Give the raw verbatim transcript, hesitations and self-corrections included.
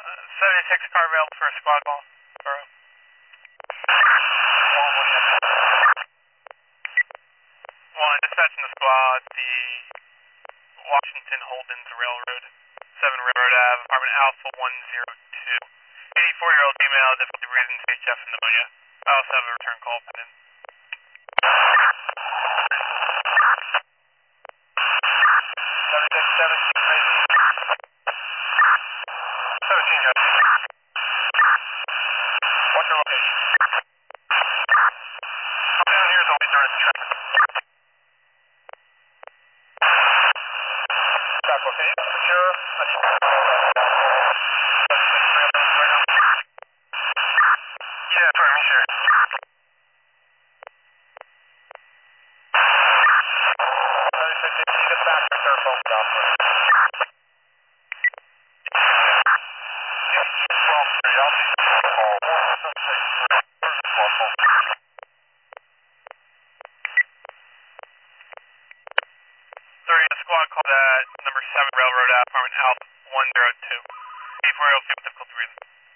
seventy-six car available for a squad ball. Borough. One, dispatching the squad, the Washington Holdens Railroad, seven Railroad Ave, apartment Alpha one zero two. eighty-four-year-old female, difficulty breathing, H F pneumonia. I also have a return call pending. seventy-six seventeen, seventeen, what's your location? Come down here, don't be starting to track. Stop, okay? Secure. I need to go seventy-six right now. Yeah, sorry, me sure. seventy-six, can you get back to their phone stop, please? twelve three, I'll take the call. Where's the squad phone? Sorry, the squad called at number seven Railroad Ave, apartment Alpha one zero two. eighty-four-year-old female, difficulty breathing.